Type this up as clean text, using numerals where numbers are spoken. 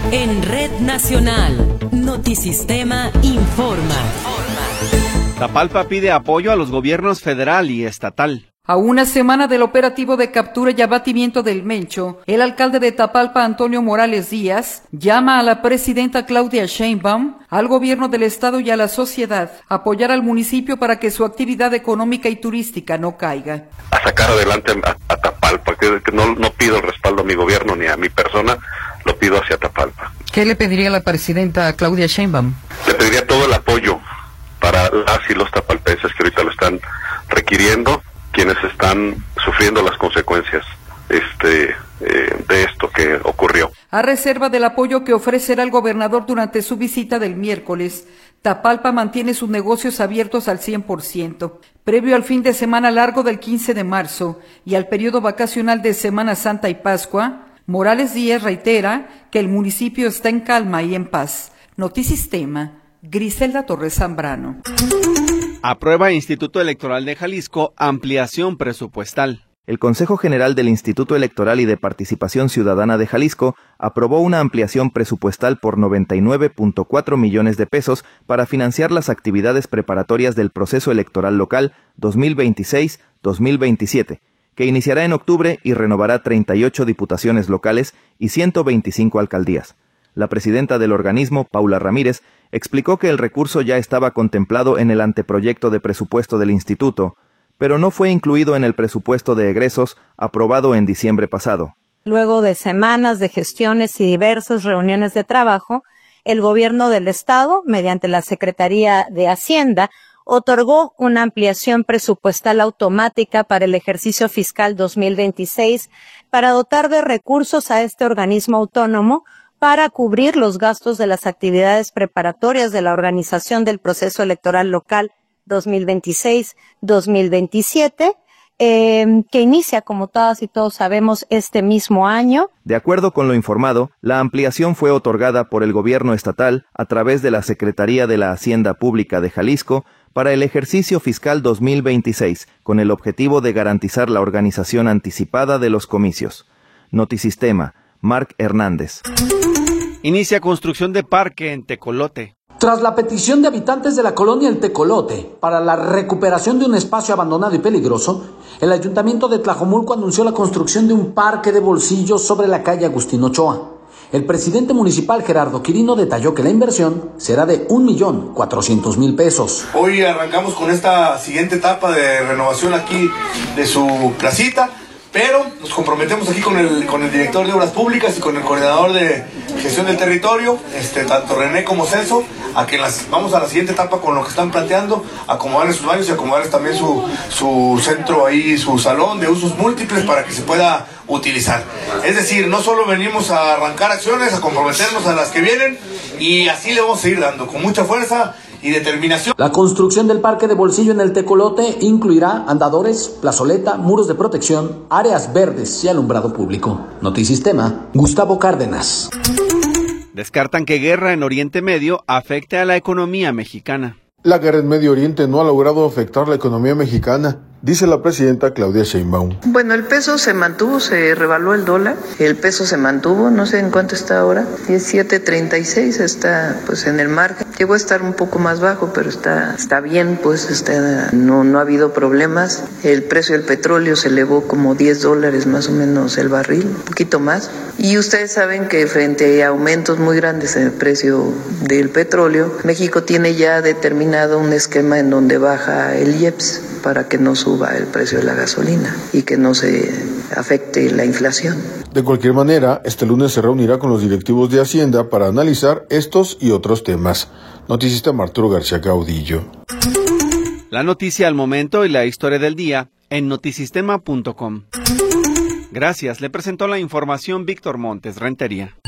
En Red Nacional, Notisistema informa. Tapalpa pide apoyo a los gobiernos federal y estatal. A una semana del operativo de captura y abatimiento del Mencho, el alcalde de Tapalpa, Antonio Morales Díaz, llama a la presidenta Claudia Sheinbaum, al gobierno del estado y a la sociedad a apoyar al municipio para que su actividad económica y turística no caiga. A sacar adelante a Tapalpa, que no pido el respaldo a mi gobierno ni a mi persona, lo pido hacia Tapalpa. ¿Qué le pediría a la presidenta Claudia Sheinbaum? Le pediría todo el apoyo para las y los tapalpenses que ahorita lo están requiriendo, quienes están sufriendo las consecuencias de esto que ocurrió. A reserva del apoyo que ofrecerá el gobernador durante su visita del miércoles, Tapalpa mantiene sus negocios abiertos al 100%. Previo al fin de semana largo del 15 de marzo y al periodo vacacional de Semana Santa y Pascua, Morales Díaz reitera que el municipio está en calma y en paz. Notisistema, Griselda Torres Zambrano. Aprueba Instituto Electoral de Jalisco ampliación presupuestal. El Consejo General del Instituto Electoral y de Participación Ciudadana de Jalisco aprobó una ampliación presupuestal por 99.4 millones de pesos para financiar las actividades preparatorias del proceso electoral local 2026-2027, que iniciará en octubre y renovará 38 diputaciones locales y 125 alcaldías. La presidenta del organismo, Paula Ramírez, explicó que el recurso ya estaba contemplado en el anteproyecto de presupuesto del instituto, pero no fue incluido en el presupuesto de egresos aprobado en diciembre pasado. Luego de semanas de gestiones y diversas reuniones de trabajo, el gobierno del estado, mediante la Secretaría de Hacienda, otorgó una ampliación presupuestal automática para el ejercicio fiscal 2026 para dotar de recursos a este organismo autónomo para cubrir los gastos de las actividades preparatorias de la organización del proceso electoral local 2026-2027, que inicia, como todas y todos sabemos, este mismo año. De acuerdo con lo informado, la ampliación fue otorgada por el gobierno estatal a través de la Secretaría de la Hacienda Pública de Jalisco para el ejercicio fiscal 2026, con el objetivo de garantizar la organización anticipada de los comicios. Notisistema, Marc Hernández. Inicia construcción de parque en Tecolote. Tras la petición de habitantes de la colonia El Tecolote para la recuperación de un espacio abandonado y peligroso, el ayuntamiento de Tlajomulco anunció la construcción de un parque de bolsillo sobre la calle Agustín Ochoa. El presidente municipal Gerardo Quirino detalló que la inversión será de 1.400.000 pesos. Hoy arrancamos con esta siguiente etapa de renovación aquí de su placita, pero nos comprometemos aquí con el director de Obras Públicas y con el coordinador de gestión del territorio, tanto René como Celso, a que vamos a la siguiente etapa con lo que están planteando, acomodarles sus baños y acomodarles también su centro ahí, su salón de usos múltiples para que se pueda utilizar. Es decir, no solo venimos a arrancar acciones, a comprometernos a las que vienen, y así le vamos a ir dando con mucha fuerza y determinación. La construcción del parque de bolsillo en el Tecolote incluirá andadores, plazoleta, muros de protección, áreas verdes y alumbrado público. Notisistema, Gustavo Cárdenas. Descartan que guerra en Oriente Medio afecte a la economía mexicana. La guerra en Medio Oriente no ha logrado afectar la economía mexicana, dice la presidenta Claudia Sheinbaum. Bueno, el peso se mantuvo, se revaluó el dólar, el peso se mantuvo, no sé en cuánto está ahora, 17.36, está pues en el margen. Llegó a estar un poco más bajo, pero está bien, pues no ha habido problemas. El precio del petróleo se elevó como $10 más o menos el barril, un poquito más. Y ustedes saben que frente a aumentos muy grandes en el precio del petróleo, México tiene ya determinado un esquema en donde baja el IEPS para que no suba el precio de la gasolina y que no se afecte la inflación. De cualquier manera, este lunes se reunirá con los directivos de Hacienda para analizar estos y otros temas. Noticista Arturo García Caudillo. La noticia al momento y la historia del día en notisistema.com. Gracias, le presentó la información Víctor Montes Rentería.